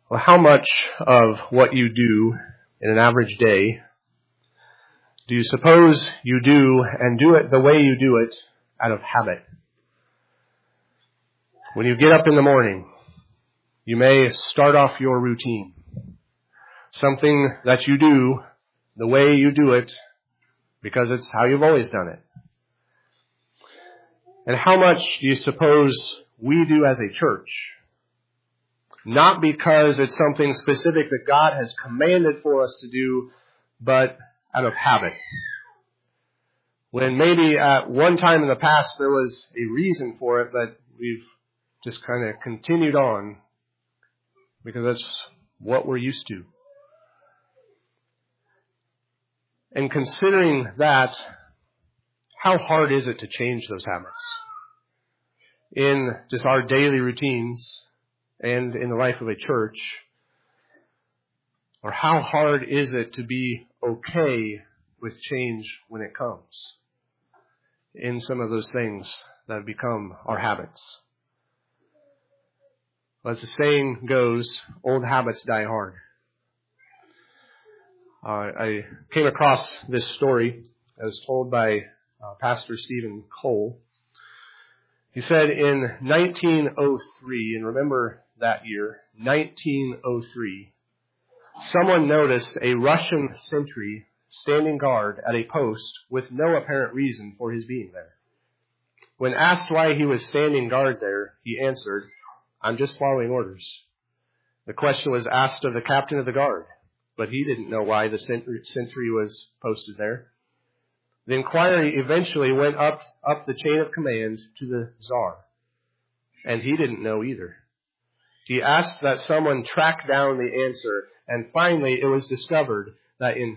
Well, how much of what you do in an average day do you suppose you do and do it the way you do it out of habit? When you get up in the morning, you may start off your routine. Something that you do the way you do it because it's how you've always done it. And how much do you suppose we do as a church? Not because it's something specific that God has commanded for us to do, but out of habit. When maybe at one time in the past there was a reason for it, but we've just kind of continued on because that's what we're used to. And considering that, how hard is it to change those habits in just our daily routines and in the life of a church? Or how hard is it to be okay with change when it comes in some of those things that have become our habits? As the saying goes, old habits die hard. I came across this story as told by Pastor Stephen Cole. He said in 1903, and remember that year, 1903, someone noticed a Russian sentry standing guard at a post with no apparent reason for his being there. When asked why he was standing guard there, he answered, "I'm just following orders." The question was asked of the captain of the guard, but he didn't know why the sentry was posted there. The inquiry eventually went up the chain of command to the Tsar, and he didn't know either. He asked that someone track down the answer, and finally it was discovered that in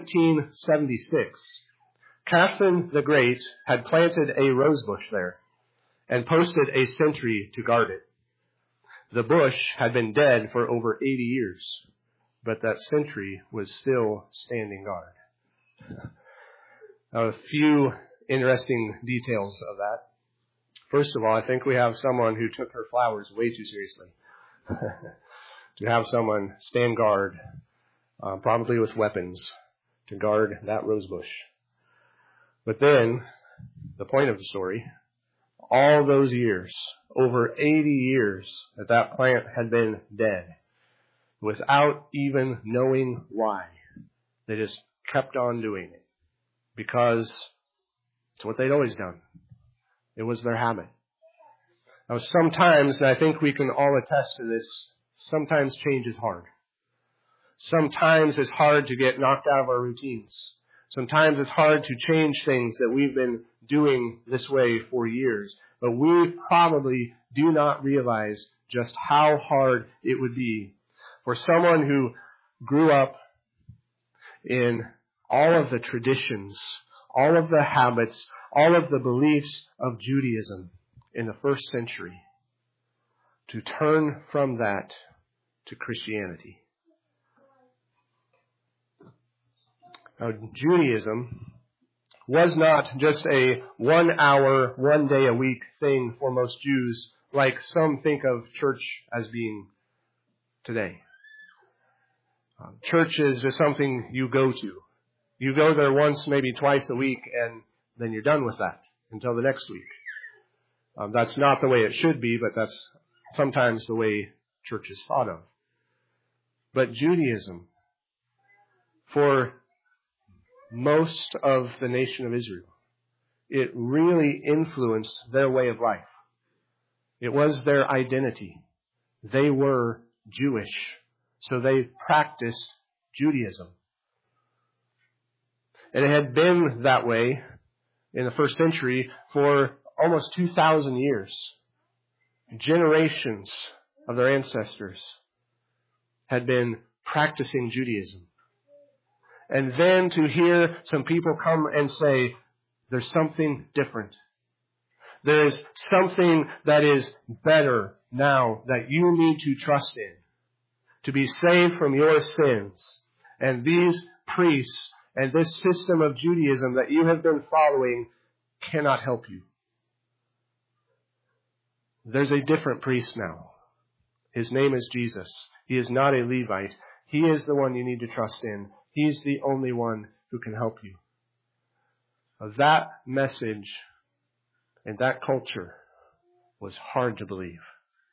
1776, Catherine the Great had planted a rose bush there and posted a sentry to guard it. The bush had been dead for over 80 years, but that sentry was still standing guard. Now, a few interesting details of that. First of all, I think we have someone who took her flowers way too seriously. To have someone stand guard, probably with weapons, to guard that rose bush. But then, the point of the story, all those years, over 80 years that plant had been dead, without even knowing why, they just kept on doing it. Because it's what they'd always done. It was their habit. Now sometimes, and I think we can all attest to this, sometimes change is hard. Sometimes it's hard to get knocked out of our routines. Sometimes it's hard to change things that we've been doing this way for years. But we probably do not realize just how hard it would be for someone who grew up in all of the traditions, all of the habits, all of the beliefs of Judaism in the first century, to turn from that to Christianity. Now, Judaism was not just a 1 hour, 1 day a week thing for most Jews, like some think of church as being today. Church is just something you go to. You go there once, maybe twice a week, and then you're done with that until the next week. That's not the way it should be, but that's sometimes the way church is thought of. But Judaism, for most of the nation of Israel, it really influenced their way of life. It was their identity. They were Jewish, so they practiced Judaism. And it had been that way in the first century for almost 2,000 years. Generations of their ancestors had been practicing Judaism. And then to hear some people come and say, there's something different. There's something that is better now that you need to trust in to be saved from your sins. And these priests and this system of Judaism that you have been following cannot help you. There's a different priest now. His name is Jesus. He is not a Levite. He is the one you need to trust in. He's the only one who can help you. That message and that culture was hard to believe,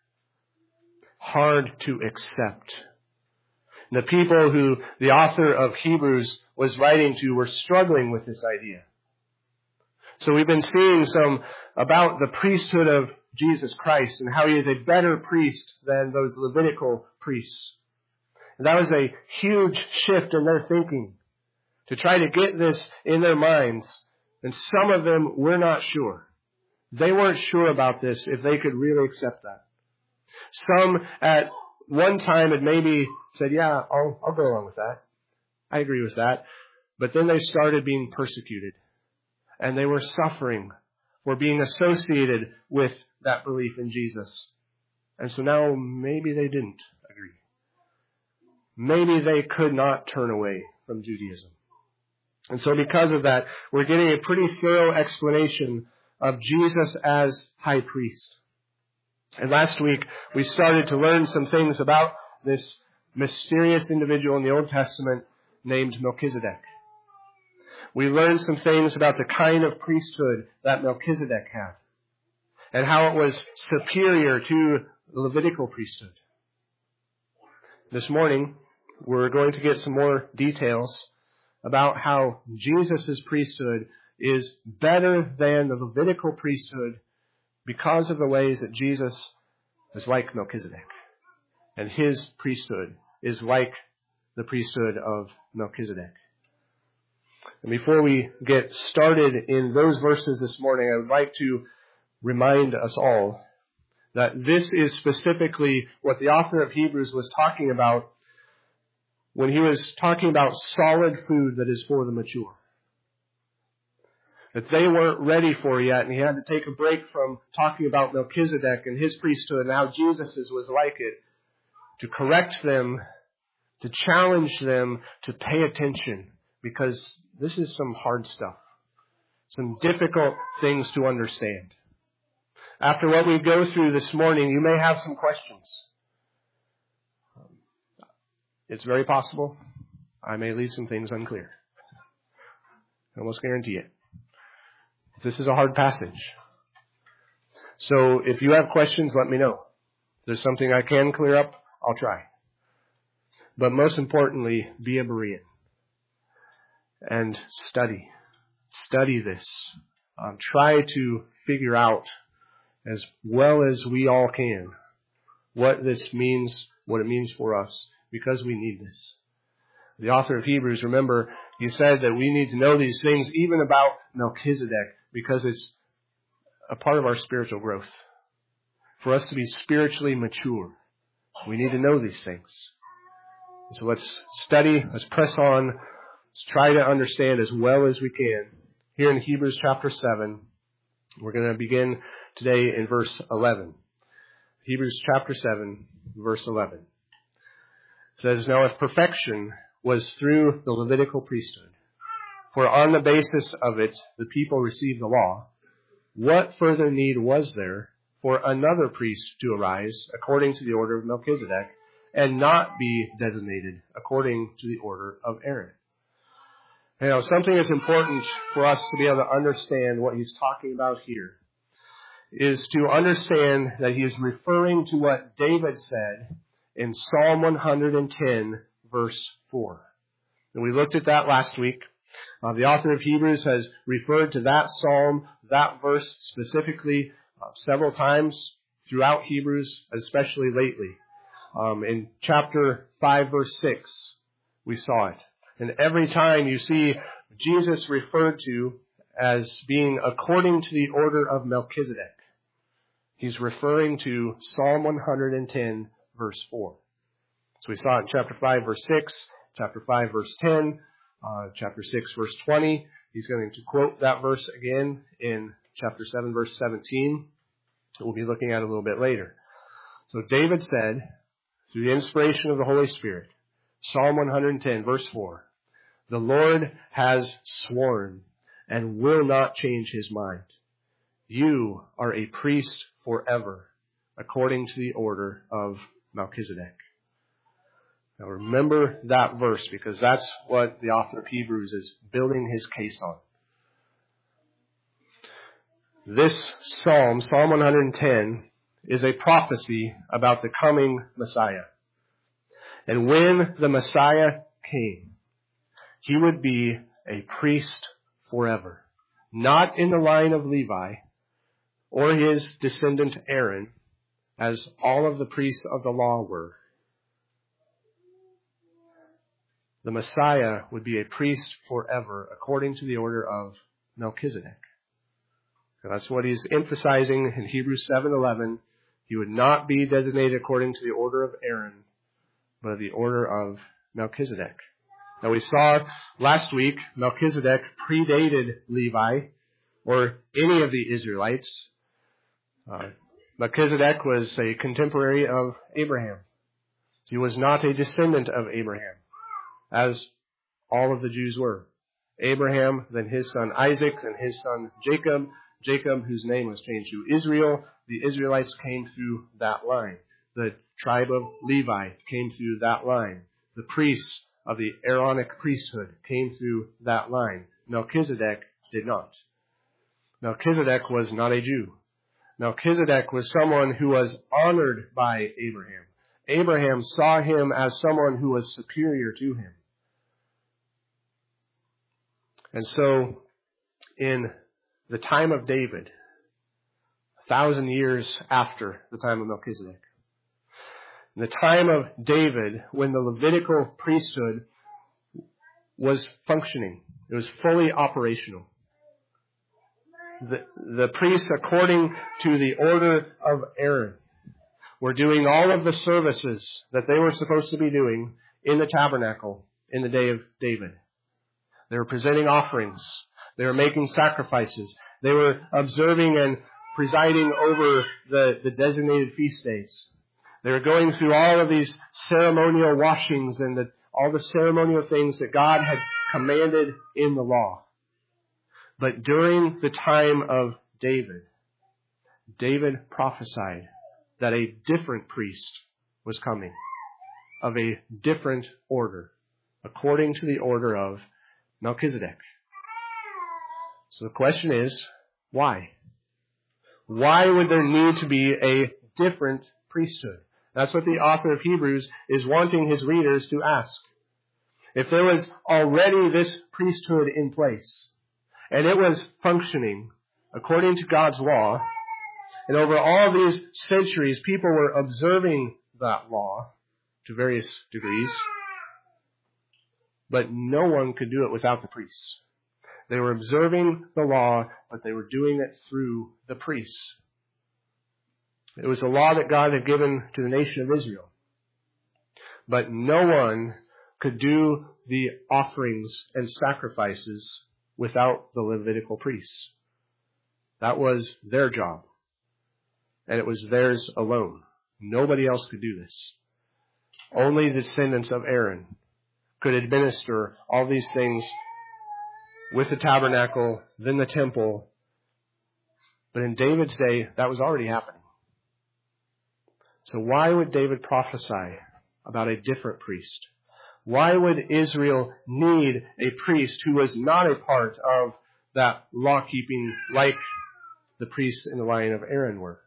hard to accept. And the people who the author of Hebrews was writing to were struggling with this idea. So we've been seeing some about the priesthood of Jesus Christ and how he is a better priest than those Levitical priests. And that was a huge shift in their thinking to try to get this in their minds. And some of them were not sure. They weren't sure about this, if they could really accept that. Some at one time had maybe said, yeah, I'll go along with that. I agree with that. But then they started being persecuted. And they were suffering for being associated with that belief in Jesus. And so now maybe they didn't agree. Maybe they could not turn away from Judaism. And so because of that, we're getting a pretty thorough explanation of Jesus as high priest. And last week, we started to learn some things about this mysterious individual in the Old Testament named Melchizedek. We learned some things about the kind of priesthood that Melchizedek had and how it was superior to the Levitical priesthood. This morning, we're going to get some more details about how Jesus' priesthood is better than the Levitical priesthood because of the ways that Jesus is like Melchizedek. And his priesthood is like the priesthood of Melchizedek. And before we get started in those verses this morning, I would like to remind us all that this is specifically what the author of Hebrews was talking about when he was talking about solid food that is for the mature. That they weren't ready for yet, and he had to take a break from talking about Melchizedek and his priesthood and how Jesus' was like it, to correct them, to challenge them to pay attention, because this is some hard stuff, some difficult things to understand. After what we go through this morning, you may have some questions. It's very possible I may leave some things unclear. I almost guarantee it. This is a hard passage. So if you have questions, let me know. If there's something I can clear up, I'll try. But most importantly, be a Berean. And study. Study this. Try to figure out as well as we all can what this means, what it means for us, because we need this. The author of Hebrews, remember, he said that we need to know these things even about Melchizedek because it's a part of our spiritual growth. For us to be spiritually mature, we need to know these things. So let's study, let's press on, let's try to understand as well as we can. Here in Hebrews chapter 7, we're going to begin today in verse 11. Hebrews chapter 7, verse 11. It says, "Now if perfection was through the Levitical priesthood, for on the basis of it the people received the law, what further need was there for another priest to arise according to the order of Melchizedek, and not be designated according to the order of Aaron?" Now, something that's important for us to be able to understand what he's talking about here is to understand that he is referring to what David said in Psalm 110, verse 4. And we looked at that last week. The author of Hebrews has referred to that psalm, that verse specifically, several times throughout Hebrews, especially lately. In chapter 5, verse 6, we saw it. And every time you see Jesus referred to as being according to the order of Melchizedek, he's referring to Psalm 110, verse 4. So we saw it in chapter 5, verse 6, chapter 5, verse 10, chapter 6, verse 20. He's going to quote that verse again in chapter 7, verse 17. We'll be looking at it a little bit later. So David said, through the inspiration of the Holy Spirit, Psalm 110, verse 4, "The Lord has sworn and will not change his mind. You are a priest forever, according to the order of Melchizedek. Now remember that verse, because that's what the author of Hebrews is building his case on. This Psalm 110, is a prophecy about the coming Messiah. And when the Messiah came, he would be a priest forever. Not in the line of Levi or his descendant Aaron, as all of the priests of the law were. The Messiah would be a priest forever, according to the order of Melchizedek. So that's what he's emphasizing in Hebrews 7:11. He would not be designated according to the order of Aaron, but the order of Melchizedek. Now we saw last week, Melchizedek predated Levi or any of the Israelites. Melchizedek was a contemporary of Abraham. He was not a descendant of Abraham, as all of the Jews were. Abraham, then his son Isaac, then his son Jacob. Jacob, whose name was changed to Israel. The Israelites came through that line. The tribe of Levi came through that line. The priests of the Aaronic priesthood came through that line. Melchizedek did not. Melchizedek was not a Jew. Melchizedek was someone who was honored by Abraham. Abraham saw him as someone who was superior to him. And so, in the time of David, 1,000 years after the time of Melchizedek, in the time of David, when the Levitical priesthood was functioning, it was fully operational. The priests, according to the order of Aaron, were doing all of the services that they were supposed to be doing in the tabernacle in the day of David. They were presenting offerings. They were making sacrifices. They were observing and presiding over the designated feast days. They were going through all of these ceremonial washings and all the ceremonial things that God had commanded in the law. But during the time of David, David prophesied that a different priest was coming, of a different order, according to the order of Melchizedek. So the question is, why? Why would there need to be a different priesthood? That's what the author of Hebrews is wanting his readers to ask. If there was already this priesthood in place, and it was functioning according to God's law, and over all these centuries, people were observing that law to various degrees, but no one could do it without the priests. They were observing the law, but they were doing it through the priests. It was the law that God had given to the nation of Israel. But no one could do the offerings and sacrifices without the Levitical priests. That was their job. And it was theirs alone. Nobody else could do this. Only the descendants of Aaron could administer all these things with the tabernacle, then the temple. But in David's day, that was already happening. So why would David prophesy about a different priest? Why would Israel need a priest who was not a part of that law-keeping like the priests in the line of Aaron were?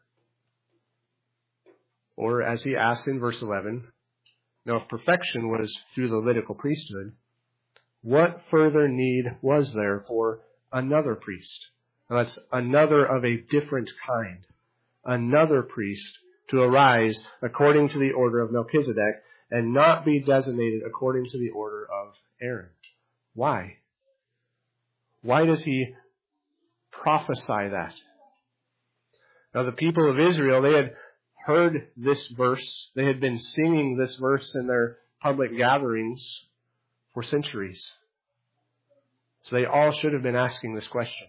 Or as he asks in verse 11, now if perfection was through the Levitical priesthood, what further need was there for another priest? Now that's another of a different kind. Another priest to arise according to the order of Melchizedek and not be designated according to the order of Aaron. Why? Why does he prophesy that? Now the people of Israel, they had heard this verse. They had been singing this verse in their public gatherings for centuries. So they all should have been asking this question.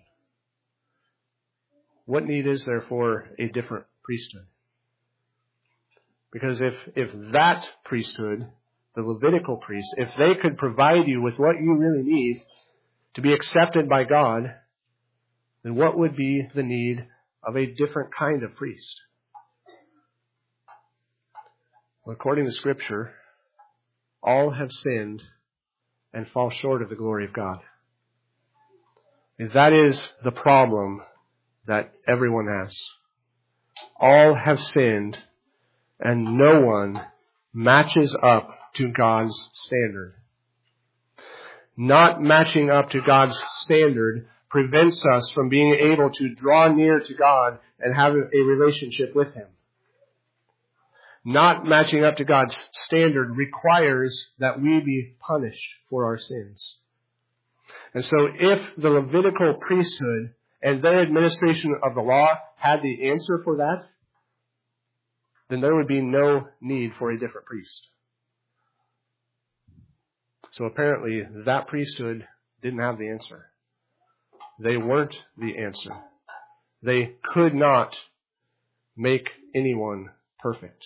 What need is there for a different priesthood? Because if that priesthood, the Levitical priest, if they could provide you with what you really need to be accepted by God, then what would be the need of a different kind of priest? According to Scripture, all have sinned and fall short of the glory of God. And that is the problem that everyone has. All have sinned, and no one matches up to God's standard. Not matching up to God's standard prevents us from being able to draw near to God and have a relationship with Him. Not matching up to God's standard requires that we be punished for our sins. And so if the Levitical priesthood and their administration of the law had the answer for that, then there would be no need for a different priest. So apparently that priesthood didn't have the answer. They weren't the answer. They could not make anyone perfect.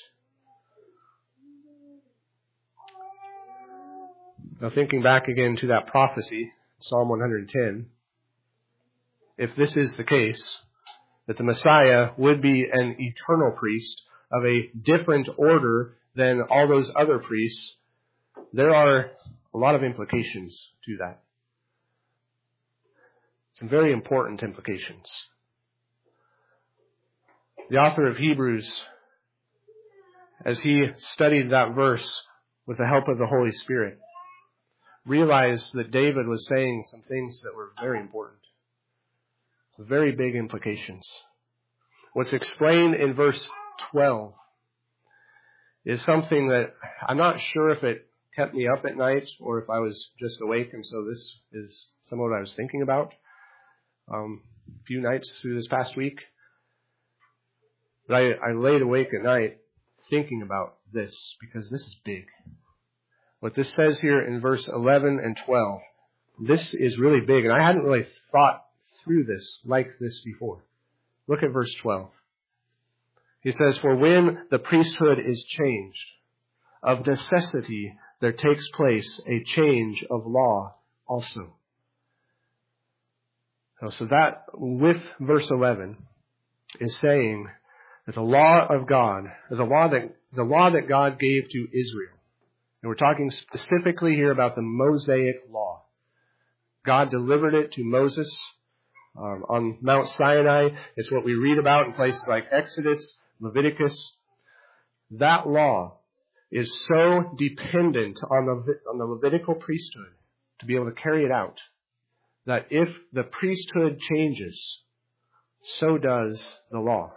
Now thinking back again to that prophecy, Psalm 110, if this is the case, that the Messiah would be an eternal priest of a different order than all those other priests, there are a lot of implications to that. Some very important implications. The author of Hebrews, as he studied that verse with the help of the Holy Spirit, realized that David was saying some things that were very important. Some very big implications. What's explained in verse 12 is something that I'm not sure if it kept me up at night or if I was just awake, and so this is some of what I was thinking about a few nights through this past week. But I laid awake at night thinking about this because this is big. What this says here in verse 11 and 12, this is really big, and I hadn't really thought through this like this before. Look at verse 12. He says, "For when the priesthood is changed, of necessity there takes place a change of law also." So that, with verse 11, is saying that the law of God, the law that God gave to Israel, and we're talking specifically here about the Mosaic law. God delivered it to Moses on Mount Sinai. It's what we read about in places like Exodus, Leviticus. That law is so dependent on the Levitical priesthood to be able to carry it out, that if the priesthood changes, so does the law.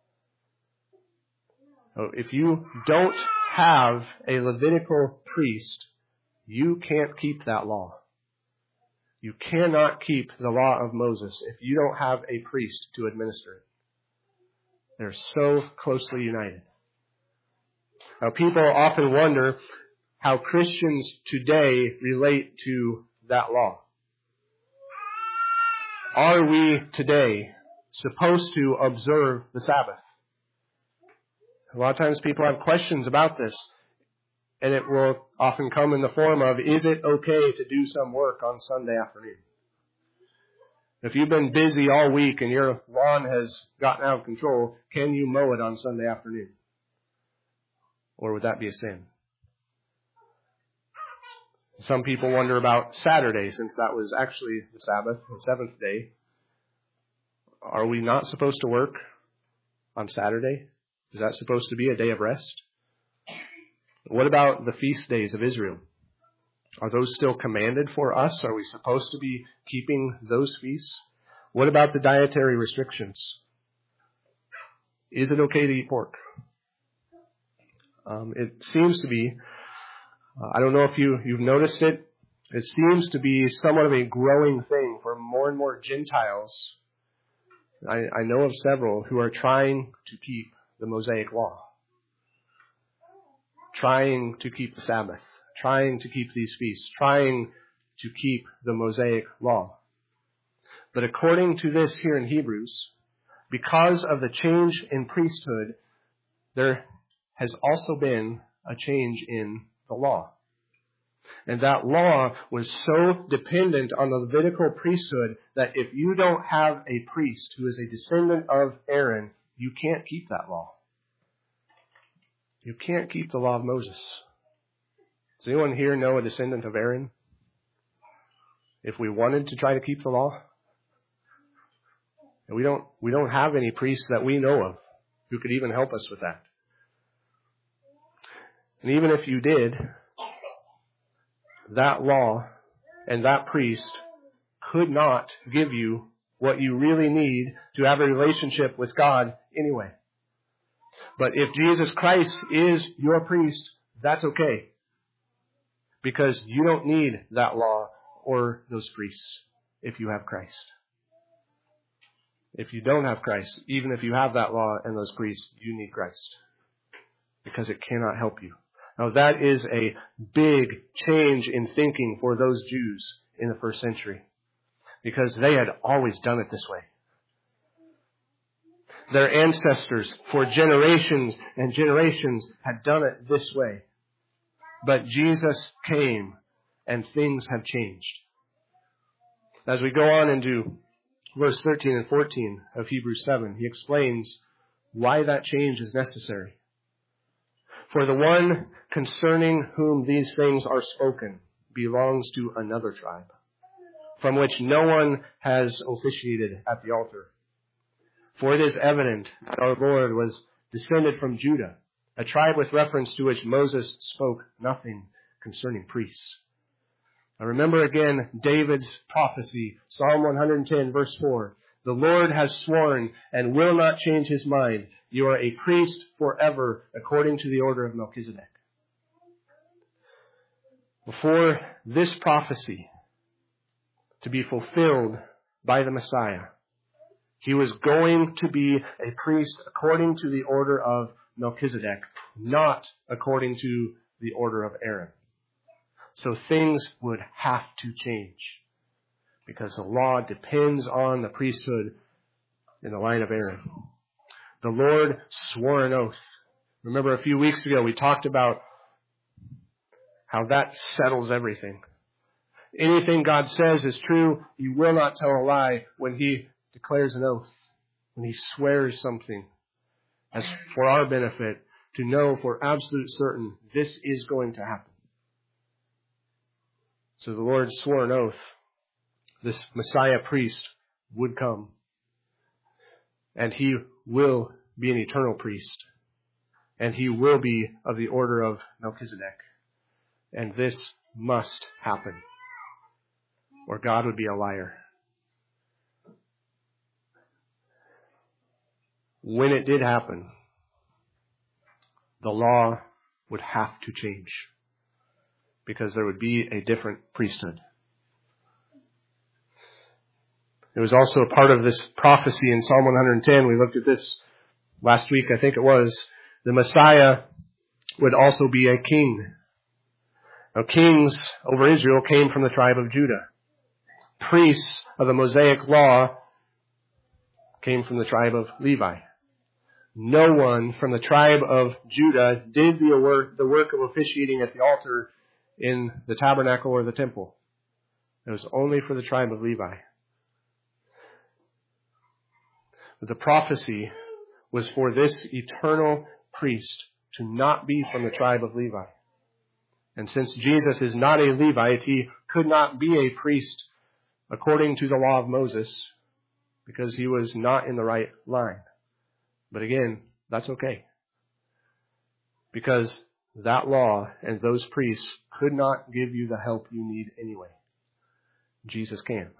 So if you don't have a Levitical priest, you can't keep that law. You cannot keep the law of Moses if you don't have a priest to administer it. They're so closely united. Now, people often wonder how Christians today relate to that law. Are we today supposed to observe the Sabbath? A lot of times people have questions about this, and it will often come in the form of, is it okay to do some work on Sunday afternoon? If you've been busy all week and your lawn has gotten out of control, can you mow it on Sunday afternoon? Or would that be a sin? Some people wonder about Saturday, since that was actually the Sabbath, the seventh day. Are we not supposed to work on Saturday? Is that supposed to be a day of rest? What about the feast days of Israel? Are those still commanded for us? Are we supposed to be keeping those feasts? What about the dietary restrictions? Is it okay to eat pork? It seems to be, I don't know if you've noticed it, it seems to be somewhat of a growing thing for more and more Gentiles. I know of several who are trying to keep the Mosaic law, trying to keep the Sabbath, trying to keep these feasts, trying to keep the Mosaic law. But according to this here in Hebrews, because of the change in priesthood, there has also been a change in the law. And that law was so dependent on the Levitical priesthood that if you don't have a priest who is a descendant of Aaron, you can't keep that law. You can't keep the law of Moses. Does anyone here know a descendant of Aaron? If we wanted to try to keep the law? And we don't have any priests that we know of who could even help us with that. And even if you did, that law and that priest could not give you what you really need to have a relationship with God anyway. But if Jesus Christ is your priest, that's okay. Because you don't need that law or those priests if you have Christ. If you don't have Christ, even if you have that law and those priests, you need Christ. Because it cannot help you. Now that is a big change in thinking for those Jews in the first century. Because they had always done it this way. Their ancestors for generations and generations had done it this way. But Jesus came and things have changed. As we go on into verse 13 and 14 of Hebrews 7, he explains why that change is necessary. For the one concerning whom these things are spoken belongs to another tribe, from which no one has officiated at the altar. For it is evident that our Lord was descended from Judah, a tribe with reference to which Moses spoke nothing concerning priests. Now remember again David's prophecy, Psalm 110 verse 4. The Lord has sworn and will not change his mind. You are a priest forever according to the order of Melchizedek. Before this prophecy to be fulfilled by the Messiah, he was going to be a priest according to the order of Melchizedek, not according to the order of Aaron. So things would have to change because the law depends on the priesthood in the line of Aaron. The Lord swore an oath. Remember a few weeks ago we talked about how that settles everything. Anything God says is true. He will not tell a lie when he declares an oath, when he swears something as for our benefit to know for absolute certain this is going to happen. So the Lord swore an oath. This Messiah priest would come. And he will be an eternal priest. And he will be of the order of Melchizedek. And this must happen, or God would be a liar. When it did happen, the law would have to change because there would be a different priesthood. It was also a part of this prophecy in Psalm 110. We looked at this last week, I think it was. The Messiah would also be a king. Now, kings over Israel came from the tribe of Judah. Priests of the Mosaic law came from the tribe of Levi. No one from the tribe of Judah did the work of officiating at the altar in the tabernacle or the temple. It was only for the tribe of Levi. But the prophecy was for this eternal priest to not be from the tribe of Levi. And since Jesus is not a Levite, he could not be a priest according to the law of Moses because he was not in the right line. But again, that's okay. Because that law and those priests could not give you the help you need anyway. Jesus can.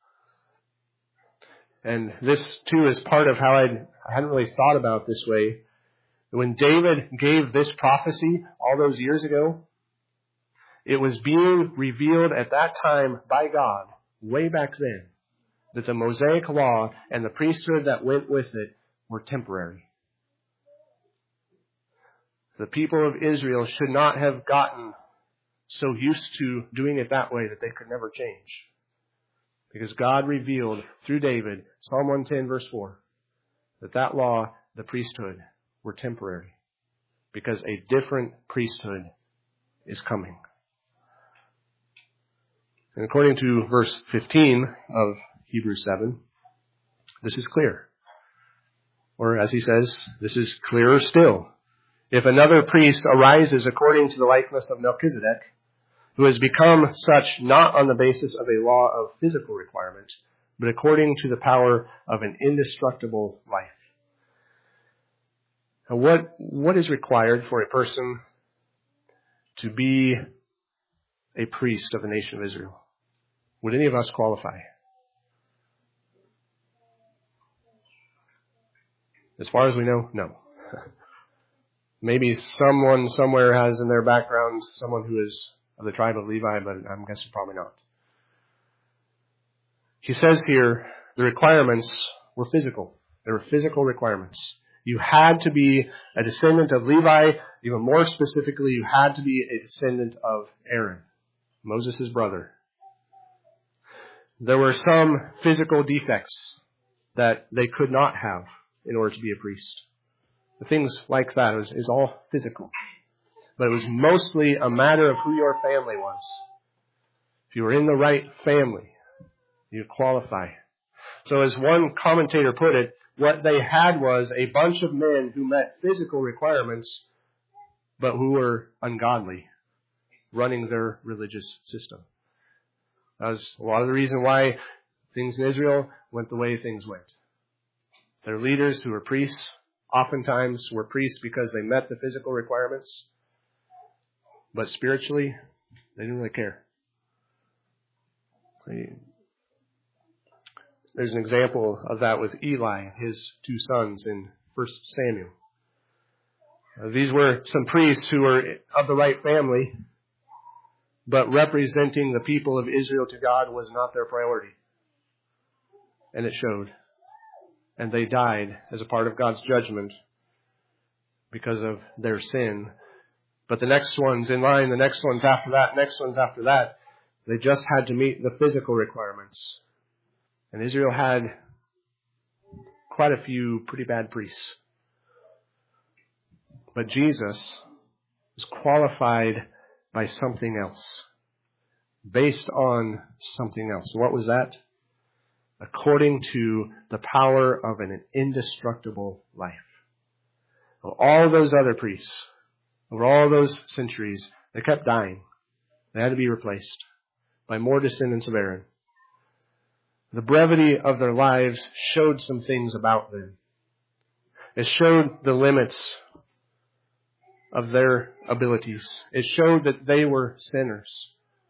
And this too is part of how I hadn't really thought about this way. When David gave this prophecy all those years ago, it was being revealed at that time by God, way back then, that the Mosaic law and the priesthood that went with it were temporary. The people of Israel should not have gotten so used to doing it that way that they could never change. Because God revealed through David, Psalm 110 verse 4, that law, the priesthood, were temporary. Because a different priesthood is coming. And according to verse 15 of Hebrews 7, this is clear. Or as he says, this is clearer still. If another priest arises according to the likeness of Melchizedek, who has become such not on the basis of a law of physical requirement, but according to the power of an indestructible life. Now, what is required for a person to be a priest of the nation of Israel? Would any of us qualify? As far as we know, no. Maybe someone somewhere has in their background someone who is of the tribe of Levi, but I'm guessing probably not. He says here the requirements were physical. There were physical requirements. You had to be a descendant of Levi. Even more specifically, you had to be a descendant of Aaron, Moses' brother. There were some physical defects that they could not have in order to be a priest. The things like that is all physical. But it was mostly a matter of who your family was. If you were in the right family, you qualify. So as one commentator put it, what they had was a bunch of men who met physical requirements, but who were ungodly, running their religious system. That was a lot of the reason why things in Israel went the way things went. Their leaders, who were priests, oftentimes were priests because they met the physical requirements, but spiritually, they didn't really care. There's an example of that with Eli, his two sons in 1 Samuel. These were some priests who were of the right family, but representing the people of Israel to God was not their priority. And it showed. And they died as a part of God's judgment because of their sin. But the next ones in line, the next ones after that, they just had to meet the physical requirements. And Israel had quite a few pretty bad priests. But Jesus was qualified by something else, based on something else. What was that? According to the power of an indestructible life. Well, all those other priests, over all those centuries, they kept dying. They had to be replaced by more descendants of Aaron. The brevity of their lives showed some things about them. It showed the limits of their abilities. It showed that they were sinners.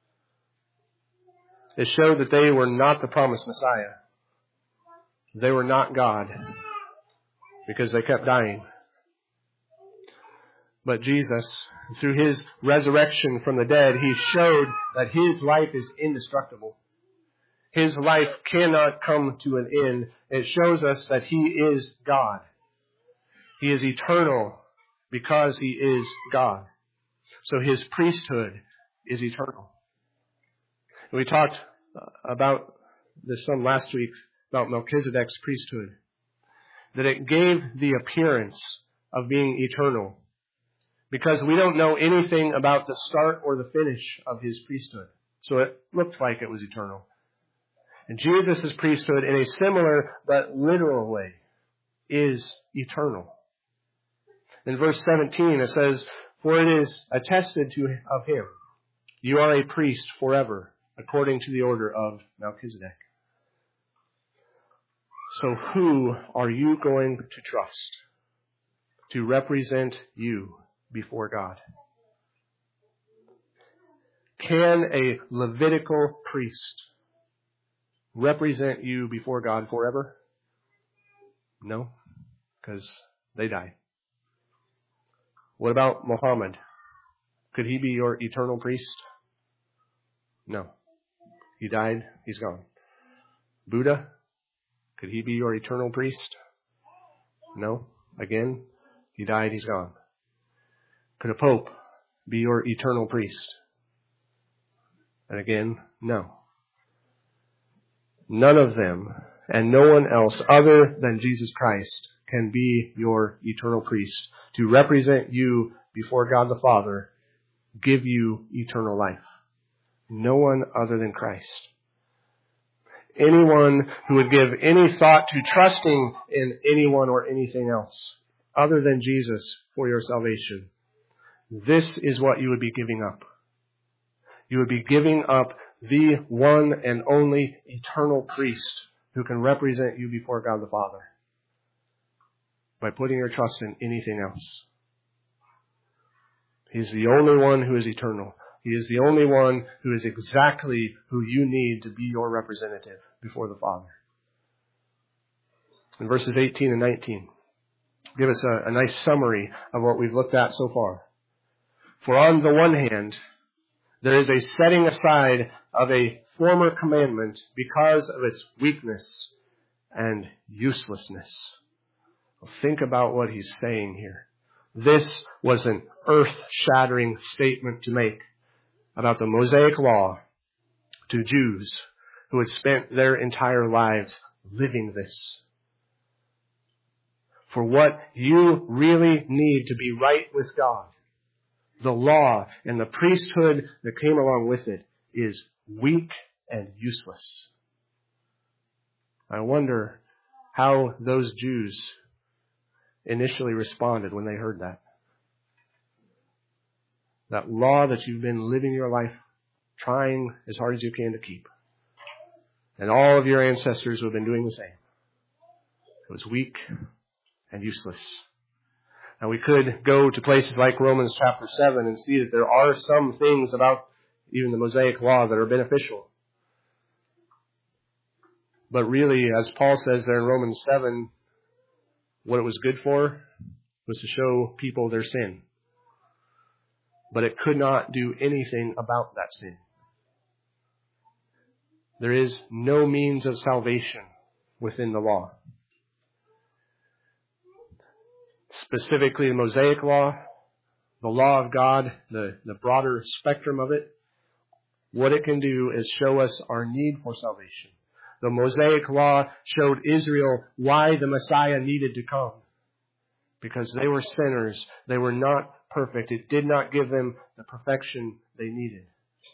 It showed that they were not the promised Messiah. They were not God because they kept dying. But Jesus, through His resurrection from the dead, He showed that His life is indestructible. His life cannot come to an end. It shows us that He is God. He is eternal because He is God. So His priesthood is eternal. We talked about this some last week, about Melchizedek's priesthood. That it gave the appearance of being eternal. Because we don't know anything about the start or the finish of His priesthood. So it looked like it was eternal. And Jesus' priesthood, in a similar but literal way, is eternal. In verse 17 it says, "For it is attested of Him, you are a priest forever, according to the order of Melchizedek." So who are you going to trust to represent you before God? Can a Levitical priest represent you before God forever? No, because they died. What about Muhammad? Could he be your eternal priest? No. He died, he's gone. Buddha? Could he be your eternal priest? No. Again, he died, he's gone. Could a pope be your eternal priest? And again, no. None of them, and no one else other than Jesus Christ, can be your eternal priest to represent you before God the Father, give you eternal life. No one other than Christ. Anyone who would give any thought to trusting in anyone or anything else other than Jesus for your salvation, this is what you would be giving up. You would be giving up the one and only eternal priest who can represent you before God the Father by putting your trust in anything else. He's the only one who is eternal. He is the only one who is exactly who you need to be your representative before the Father. In verses 18 and 19, give us a nice summary of what we've looked at so far. For on the one hand, there is a setting aside of a former commandment because of its weakness and uselessness. Well, think about what he's saying here. This was an earth-shattering statement to make about the Mosaic law to Jews who had spent their entire lives living this. For what you really need to be right with God, the law and the priesthood that came along with it is weak and useless. I wonder how those Jews initially responded when they heard that. That law that you've been living your life trying as hard as you can to keep. And all of your ancestors who have been doing the same. It was weak and useless. Now we could go to places like Romans chapter 7 and see that there are some things about even the Mosaic law that are beneficial. But really, as Paul says there in Romans 7, what it was good for was to show people their sin. But it could not do anything about that sin. There is no means of salvation within the law. Specifically the Mosaic law, the law of God, the broader spectrum of it, what it can do is show us our need for salvation. The Mosaic law showed Israel why the Messiah needed to come. Because they were sinners. They were not perfect. It did not give them the perfection they needed.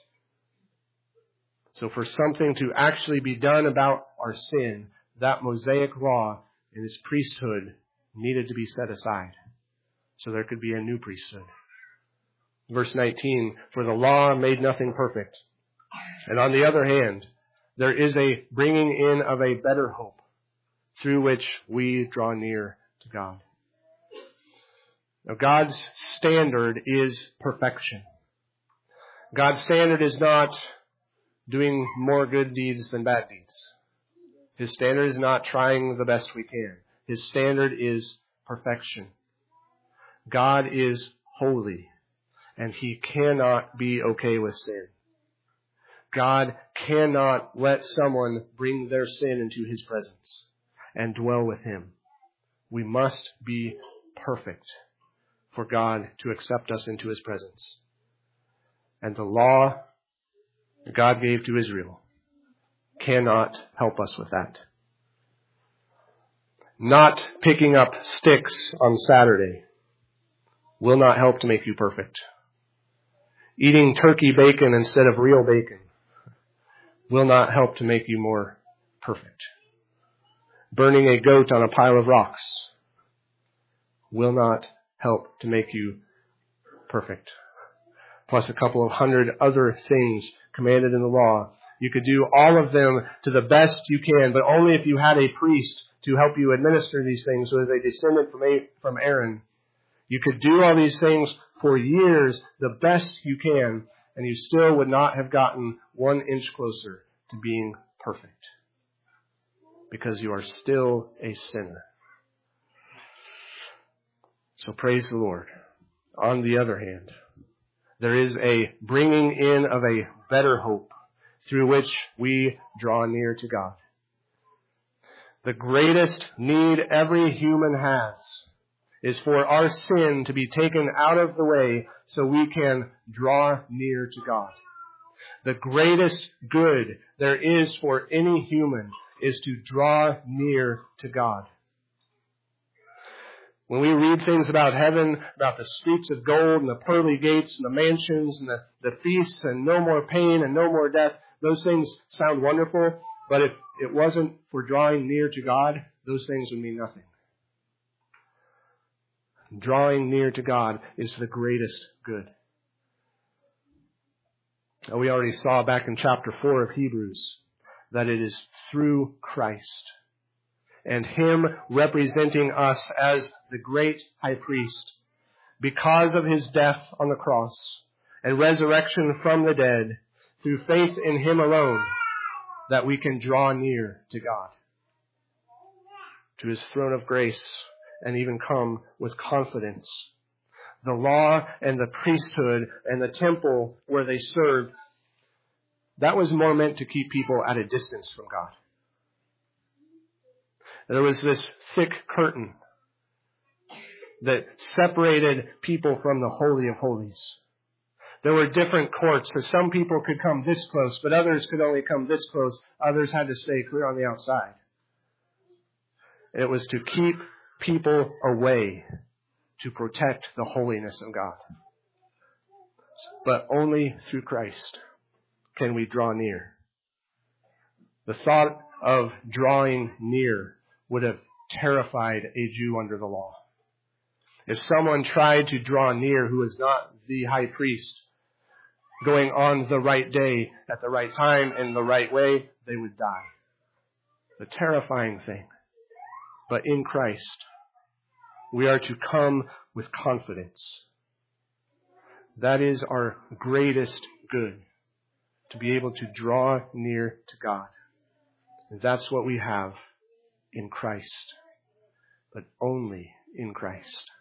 So for something to actually be done about our sin, that Mosaic law and its priesthood needed to be set aside. So there could be a new priesthood. Verse 19, for the law made nothing perfect. And on the other hand, there is a bringing in of a better hope through which we draw near to God. Now, God's standard is perfection. God's standard is not doing more good deeds than bad deeds. His standard is not trying the best we can. His standard is perfection. God is holy, and He cannot be okay with sin. God cannot let someone bring their sin into His presence and dwell with Him. We must be perfect for God to accept us into His presence. And the law that God gave to Israel cannot help us with that. Not picking up sticks on Saturday will not help to make you perfect. Eating turkey bacon instead of real bacon will not help to make you more perfect. Burning a goat on a pile of rocks will not help to make you perfect. Plus a couple of hundred other things commanded in the law. You could do all of them to the best you can, but only if you had a priest to help you administer these things. So as a descendant from Aaron, you could do all these things for years the best you can, and you still would not have gotten 1 inch closer to being perfect. Because you are still a sinner. So praise the Lord. On the other hand, there is a bringing in of a better hope through which we draw near to God. The greatest need every human has is for our sin to be taken out of the way so we can draw near to God. The greatest good there is for any human is to draw near to God. When we read things about heaven, about the streets of gold and the pearly gates and the mansions and the feasts and no more pain and no more death, those things sound wonderful, but if it wasn't for drawing near to God, those things would mean nothing. Drawing near to God is the greatest good. We already saw back in chapter 4 of Hebrews that it is through Christ and Him representing us as the great high priest because of His death on the cross and resurrection from the dead through faith in Him alone that we can draw near to God, to His throne of grace, and even come with confidence. The law and the priesthood and the temple where they served, that was more meant to keep people at a distance from God. There was this thick curtain that separated people from the Holy of Holies. There were different courts, so some people could come this close, but others could only come this close. Others had to stay clear on the outside. It was to keep people away, to protect the holiness of God. But only through Christ can we draw near. The thought of drawing near would have terrified a Jew under the law. If someone tried to draw near who was not the high priest, going on the right day, at the right time, in the right way, they would die. It's a terrifying thing. But in Christ, we are to come with confidence. That is our greatest good, to be able to draw near to God. And that's what we have in Christ, but only in Christ.